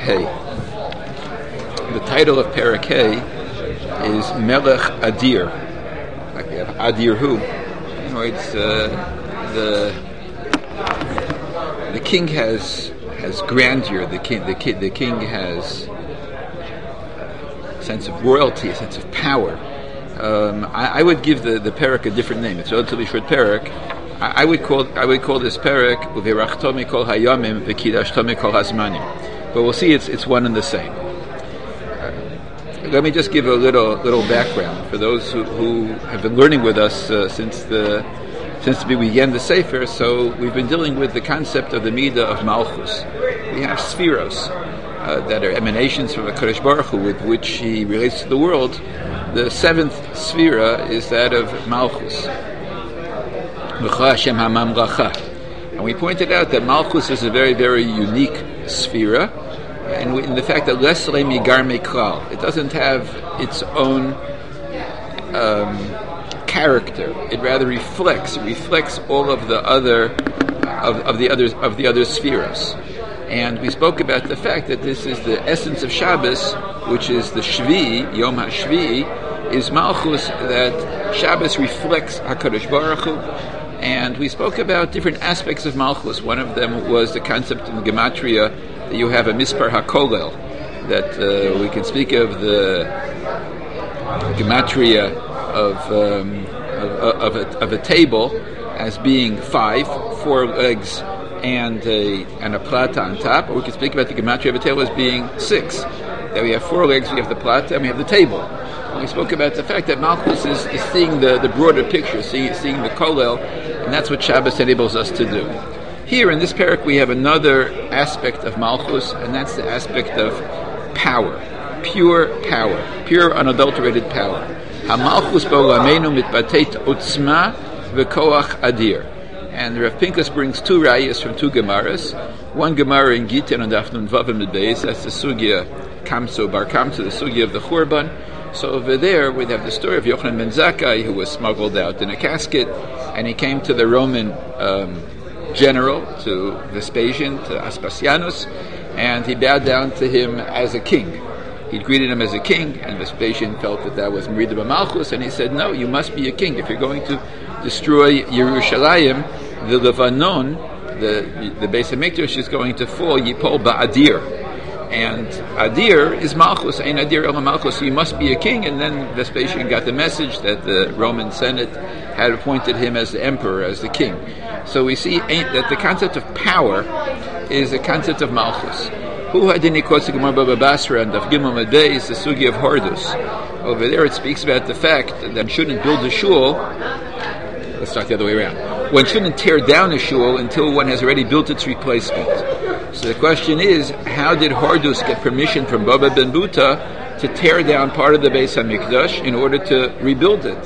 Hey. The title of Perek Hey is Melech Adir. Like we have Adir who? You know, it's the king has grandeur. The king has a sense of royalty, a sense of power. I would give the Perek a different name. It's a relatively short Perek. I would call this Perek Uverachto Mikol Hayamim V'Kidashto Mikol Hazmanim. But we'll see it's one and the same. Let me just give a little background for those who have been learning with us since we began the Sefer. So we've been dealing with the concept of the Midah of Malchus. We have Spheros that are emanations from the Kadosh Baruch Hu with which he relates to the world. The seventh Sphera is that of Malchus. And we pointed out that Malchus is a very, very unique Sphera, and in the fact that Lesle Migar Meklal, it doesn't have its own character. It rather reflects all of the other of the other spheres. And we spoke about the fact that this is the essence of Shabbos, which is the Shvi, Yom HaShvi, is Malchus, that Shabbos reflects HaKadosh Baruch Hu. And we spoke about different aspects of Malchus. One of them was the concept in Gematria that you have a Mispar HaKolel, that we can speak of the Gematria of a table as being 4 legs and a plata on top, or we can speak about the Gematria of a table as being 6. That we have 4 legs, we have the plata, and we have the table. And we spoke about the fact that Malchus is seeing the broader picture, seeing the kolel, and that's what Shabbos enables us to do. Here in this parak we have another aspect of Malchus, and that's the aspect of power, pure unadulterated power. HaMalchus ba'olamenu mitbateit otzma v'koach adir. And Rav Pinkus brings 2 rayas from 2 Gemaras. One Gemara in Gittin on Daf Nun Vav Amud Beis, that's the Sugya Kamso Bar Kamso, the Sugya of the Churban. So over there we have the story of Yochanan ben Zakkai, who was smuggled out in a casket, and he came to the Roman general, to Vespasian, to Aspasianus, and he bowed down to him as a king. He greeted him as a king, and Vespasian felt that was Merida B'Malchus, and he said, no, you must be a king. If you're going to destroy Yerushalayim, the Levanon, the Beis HaMikdash is going to fall, Yipol Ba'adir. And Adir is Malchus, Ein Adir Ela Malchus, so you must be a king. And then Vespasian got the message that the Roman Senate had appointed him as the emperor, as the king. So we see that the concept of power is the concept of Malchus. Hu Hadini quotes the Gemara Baba Basra and Daf Gimel Madei is the Sugi of Hordus. Over there it speaks about the fact that one shouldn't build a shul. Let's start the other way around. One shouldn't tear down a shul until one has already built its replacement. So the question is, how did Hordus get permission from Baba ben Buta to tear down part of the Beis HaMikdash in order to rebuild it?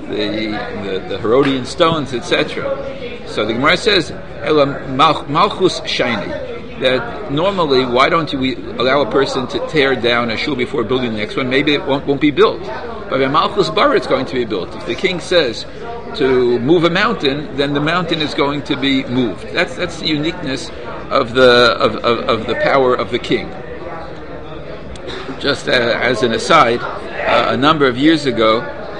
The Herodian stones, etc. So the Gemara says, Malchus Shaini, that normally, why don't we allow a person to tear down a shul before building the next one? Maybe it won't be built. But in Malchus Bar, it's going to be built. If the king says to move a mountain, then the mountain is going to be moved. That's the uniqueness of the power of the king. Just as an aside, a number of years ago,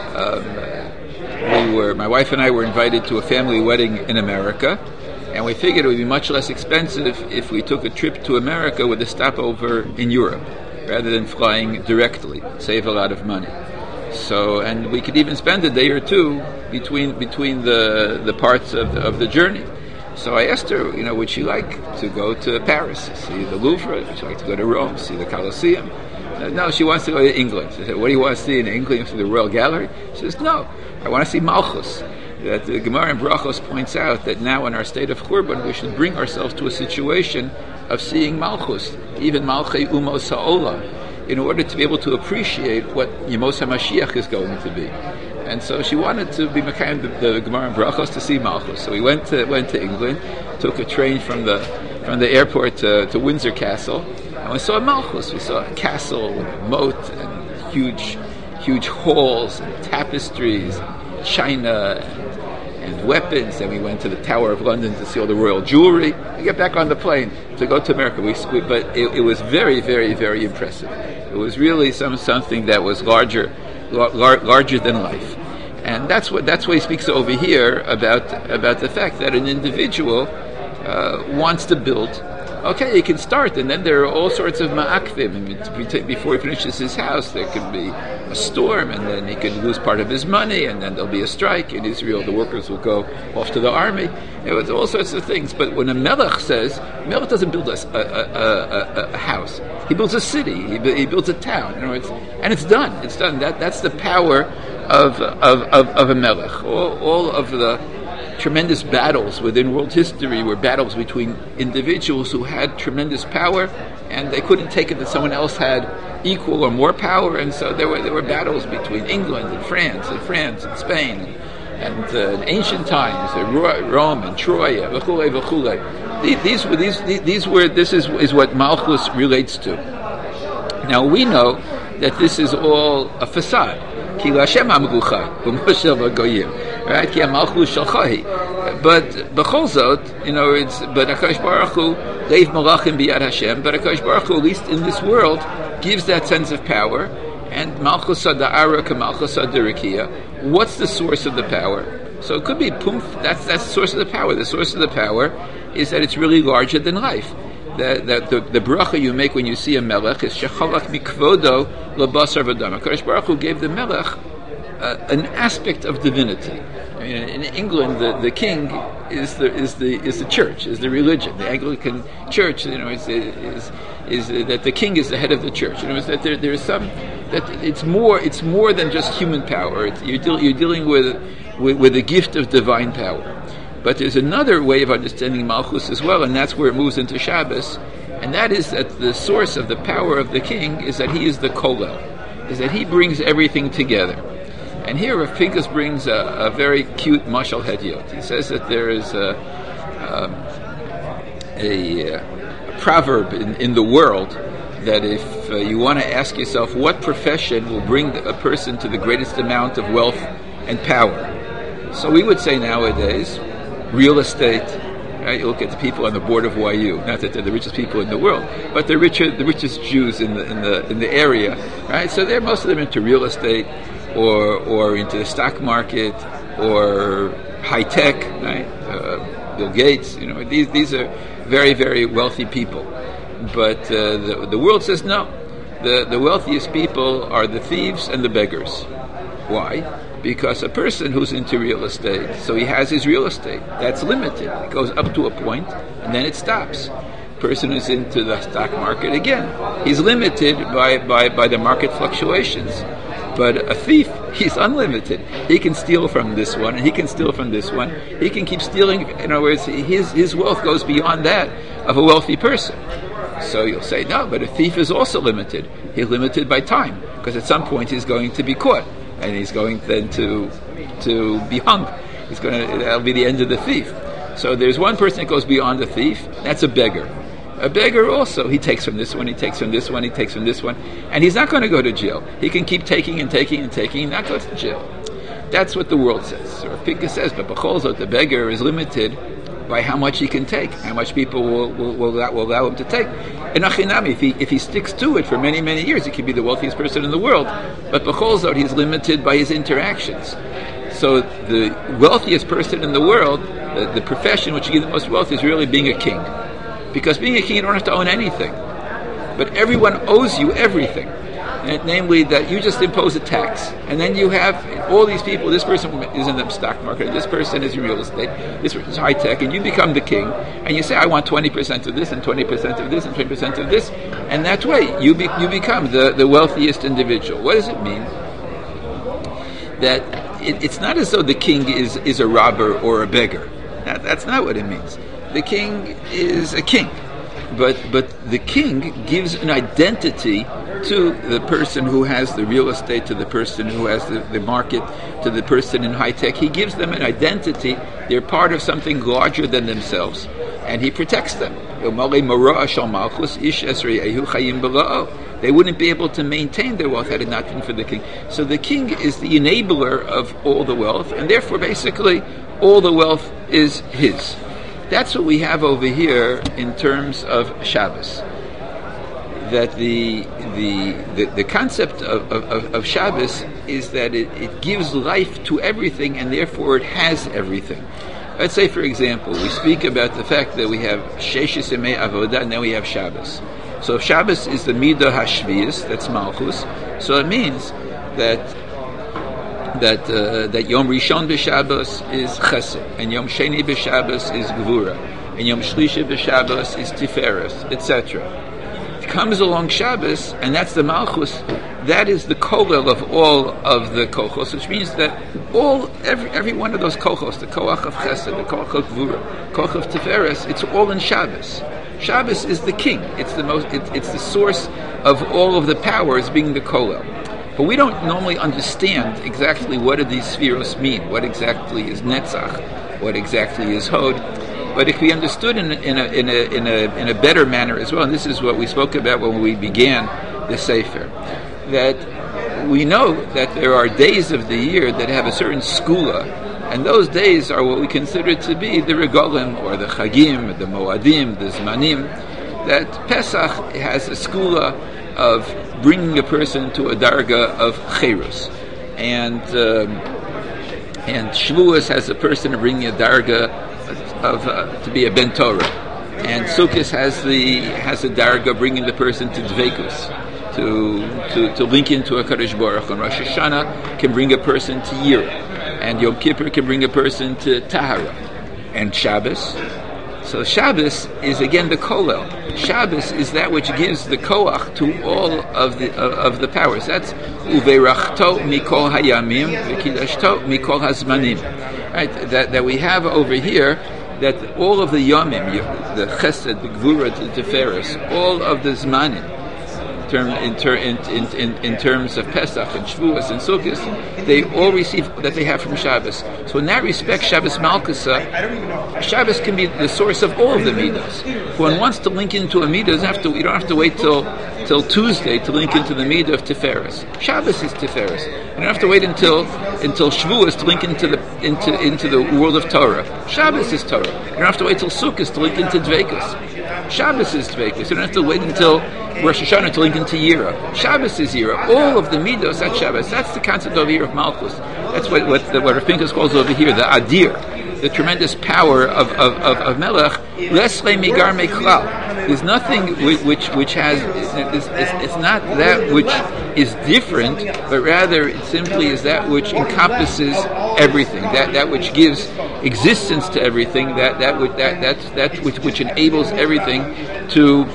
my wife and I were invited to a family wedding in America, and we figured it would be much less expensive if we took a trip to America with a stopover in Europe, rather than flying directly. Save a lot of money. So, and we could even spend a day or two between the parts of the journey. So I asked her, would she like to go to Paris, see the Louvre? Would she like to go to Rome, see the Colosseum? No, she wants to go to England. She said, what do you want to see in England? See the Royal Gallery? She says, no, I want to see Malchus. That the Gemara in Brachos points out that now in our state of Churban, we should bring ourselves to a situation of seeing Malchus, even Malchei Umos Ha'olam, in order to be able to appreciate what Yemos HaMashiach is going to be. And so she wanted to be Mekayim the Gemara in Brachos to see Malchus. So we went to England, took a train from the airport to Windsor Castle, and we saw Malchus. We saw a castle with a moat and huge halls and tapestries, and china and weapons. And we went to the Tower of London to see all the royal jewelry. We get back on the plane. to go to America. But it was very, very, very impressive. It was really something that was larger than life. And that's what he speaks over here about the fact that an individual wants to build. Okay, he can start, and then there are all sorts of ma'akvim. I mean, before he finishes his house, there could be a storm, and then he could lose part of his money, and then there'll be a strike in Israel. The workers will go off to the army. It was all sorts of things. But when a melech says, melech doesn't build a house. He builds a city. He builds a town. And it's done. It's done. That's the power of a melech. All of the tremendous battles within world history were battles between individuals who had tremendous power, and they couldn't take it that someone else had equal or more power, and so there were battles between England and France and Spain and in ancient times, Rome and Troy, v'chulei v'chulei. This is what Malchus relates to. Now we know that this is all a facade. Ki Lashem Amrucha u'Moshe v'Goyim, right? Ki Malchus Shalchahi. But b'chol zot, but Hakadosh Baruch Hu leiv malachim biyad Hashem. But Hakadosh Baruch Hu, at least in this world, gives that sense of power. And Malchus Da'ara Kamalchus Dirikia. What's the source of the power? So it could be Pumph. That's the source of the power. The source of the power is that it's really larger than life. That the bracha you make when you see a melech is shechalach mikvodo labasar v'dam. Hakadosh Baruch Hu gave the melech an aspect of divinity. I mean, in England, the king is the church, is the religion. The Anglican Church, is that the king is the head of the church. Is that there's some that it's more than just human power. You're dealing with a gift of divine power. But there's another way of understanding Malchus as well, and that's where it moves into Shabbos, and that is that the source of the power of the king is that he is the kolel, is that he brings everything together. And here Rav Pinkus brings a very cute mashal hediot. He says that there is a proverb in the world that if you want to ask yourself what profession will bring a person to the greatest amount of wealth and power, so we would say nowadays real estate. Right? You look at the people on the board of YU. Not that they're the richest people in the world, but the richest Jews in the area. Right? So most of them into real estate, or into the stock market, or high tech. Right? Bill Gates. These are very, very wealthy people. But the world says no. The wealthiest people are the thieves and the beggars. Why? Because a person who's into real estate, so he has his real estate, that's limited. It goes up to a point, and then it stops. Person who's into the stock market, again, he's limited by the market fluctuations. But a thief, he's unlimited. He can steal from this one, and he can steal from this one. He can keep stealing. In other words, his wealth goes beyond that of a wealthy person. So you'll say, no, but a thief is also limited. He's limited by time, because at some point he's going to be caught. And he's going then to be hung. That'll be the end of the thief. So there's one person that goes beyond the thief. That's a beggar. A beggar also, he takes from this one, he takes from this one, he takes from this one, and he's not going to go to jail. He can keep taking and taking and taking and not go to jail. That's what the world says. So Pinkus says, but b'chol zot, the beggar is limited by how much he can take, how much people will allow him to take. And achinami, if he sticks to it for many, many years, he could be the wealthiest person in the world. But b'chol zot, he's limited by his interactions. So the wealthiest person in the world, the profession which gives the most wealth, is really being a king. Because being a king, you don't have to own anything. But everyone owes you everything. Namely, that you just impose a tax. And then you have all these people, this person is in the stock market, this person is in real estate, this person is high tech, and you become the king, and you say, I want 20% of this, and 20% of this, and 20% of this, and that way you become the wealthiest individual. What does it mean? That it's not as though the king is a robber or a beggar. That's not what it means. The king is a king. But the king gives an identity to the person who has the real estate, to the person who has the market, to the person in high tech. He gives them an identity. They're part of something larger than themselves, and he protects them. They wouldn't be able to maintain their wealth had it not been for the king. So the king is the enabler of all the wealth, and therefore basically all the wealth is his. That's what we have over here in terms of Shabbos. That the concept of Shabbos is that it gives life to everything, and therefore it has everything. Let's say, for example, we speak about the fact that we have Sheshes Yemei Avodah, and then we have Shabbos. So if Shabbos is the Midah HaShviyus, that's Malchus, so it means that Yom Rishon b'Shabbos is Chesed, and Yom Sheni b'Shabbos is Gvura, and Yom Shlishi b'Shabbos is Tiferes, etc. It comes along Shabbos, and that's the Malchus. That is the kollel of all of the kochos, which means that every one of those kochos, the koach of Chesed, the koach of Gvura, koach of Tiferes, it's all in Shabbos. Shabbos is the king. It's the source of all of the powers, being the kollel. But we don't normally understand exactly what do these spheros mean. What exactly is Netzach? What exactly is Hod? But if we understood in a better manner as well, and this is what we spoke about when we began the Sefer, that we know that there are days of the year that have a certain skula, and those days are what we consider to be the regalim, or the chagim, the moadim, the zmanim. That Pesach has a skula of bringing a person to a darga of cherus, and Shavuos has a person bringing a darga of to be a ben Torah, and Sukkot has a darga bringing the person to dveikus, to link into a Kadosh Baruch, and Rosh Hashanah can bring a person to Yira, and Yom Kippur can bring a person to Tahara, and Shabbos. So Shabbos is again the kollel. Shabbos is that which gives the koach to all of the powers. That's uveirachto mikol hayamim v'kidashto mikol hazmanim. Right? That we have over here, that all of the yamim, the chesed, the gvura, the tiferes, all of the zmanim, in terms of Pesach and Shavuos and Sukkot, they all receive that they have from Shabbos. So in that respect, Shabbos Malkusa, Shabbos can be the source of all of the midos. If one wants to link into a midah, you don't have to wait till Tuesday to link into the midah of Tiferes. Shabbos is Tiferes. You don't have to wait until Shavuos to link into the world of Torah. Shabbos is Torah. You don't have to wait till Sukkot to link into Dveikus. Shabbos is Dveikus. You don't have to wait until Rosh Hashanah to link into Yira. Shabbos is Yira. All of the midos at Shabbos. That's the concept over here of Malchus. That's what Rav Pinkus calls over here the Adir, the tremendous power of Melech. Lesle migar meklal. There's nothing which has. It's not that which is different, but rather it simply is that which encompasses everything. That which gives existence to everything. That which enables everything to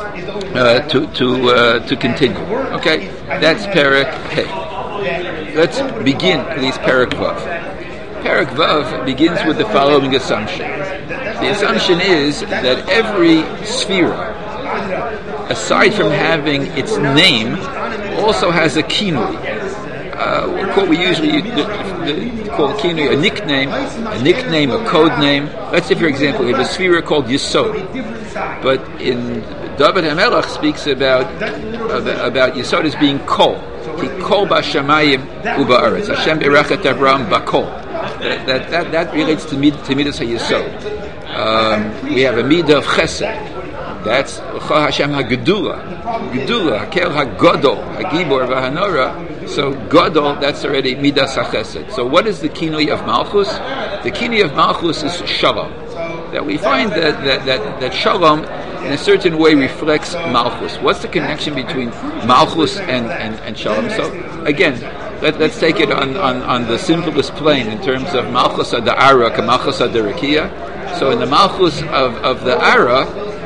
continue. Okay, that's Perek Hey. Let's begin these Perek Vav. Perek Vav begins with the following assumption. The assumption is that every sphera, aside from having its name, also has a kinui. What we usually call kinui a nickname, a code name. Let's say, for example, we have a sphera called Yesod, but in David HaMelech speaks about Yesod as being Kol. Ki Kol b'Shamayim u'ba'aretz. Hashem berachat Avraham b'Kol. That relates to Midas HaYesod. We have a Midah of Chesed. That's Hashem HaGedula. Gedula, Hakel HaGodol, HaGibor v'Hanora. So Godol, that's already Midas HaChesed. So what is the kinui of Malchus? The kinui of Malchus is Shalom. That we find that Shalom in a certain way reflects Malchus. What's the connection between Malchus and Shalom? So again, let's take it on the simplest plane in terms of Malchus HaDa'ara ka Malchus HaDerekia. So in the Malchus of the Ara,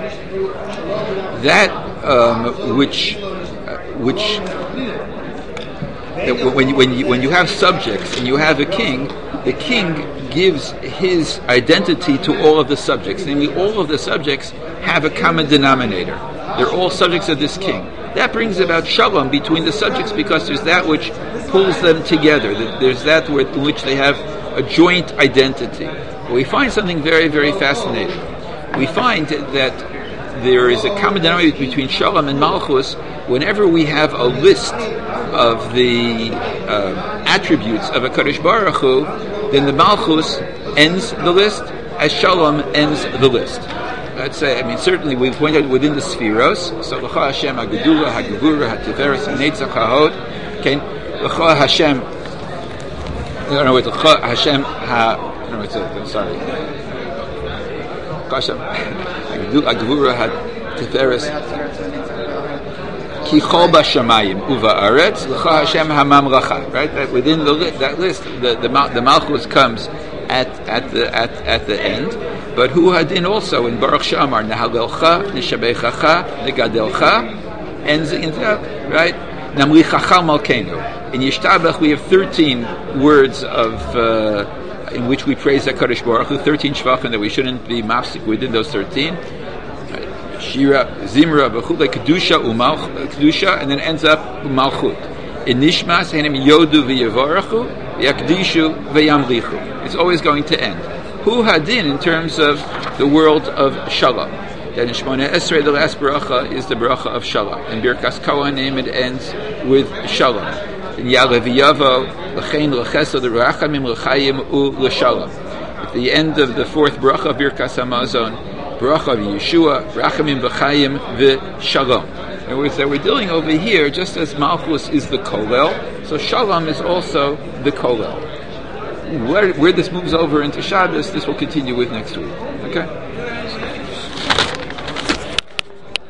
that when you have subjects and you have a king, the king gives his identity to all of the subjects. Namely, all of the subjects have a common denominator. They're all subjects of this king. That brings about shalom between the subjects because there's that which pulls them together. There's that in which they have a joint identity. But we find something very, very fascinating. We find that there is a common denominator between Shalom and Malchus whenever we have a list of the attributes of a Kadosh Baruch Hu, then the Malchus ends the list as Shalom ends the list. I'd say, certainly we pointed out within the Spheros, so L'cha Hashem HaGedula, HaGevura, HaTiferes, HaNetzach, HaHod, okay, L'cha Hashem, L'cha Hashem sorry. L'cha Hashem HaGedula, HaTiferes, Ki Chol B'Shamayim Uva'aretz, L'cha Hashem HaMamlacha, right? That within that list, the Malchus comes at the end. But who hadin also in Baruch Shamar Nehalelcha, Neshabechacha, Negadelcha, ends into that, right? Namlichacha Malkenu. In Yishtabach we have 13 words of in which we praise HaKadosh Baruch Hu, 13 shvachim that we shouldn't be mafsik within those 13. Shira, Zimra, Bechule, Kedusha, Kedusha, and then ends up Malchut. In Nishmas, Henem Yodu v'Yavarachu, Yakdishu v'Yamlichu. It's always going to end. Hu hadin in terms of the world of Shalom. That in Shmona Esrei, the last bracha is the bracha of Shalom. In Birkas Kohanim, it ends with Shalom. In Ya'alev Yavo, L'chein L'chesed L'rachamim L'chayim U L'Shalom. At the end of the fourth bracha of Birkas Hamazon, bracha of Yeshua, Rachamim V'chayim V'Shalom. In other words, that we're dealing over here, just as Malchus is the Kolel, so Shalom is also the Kolel. Where this moves over into Shabbos, this will continue with next week. Okay?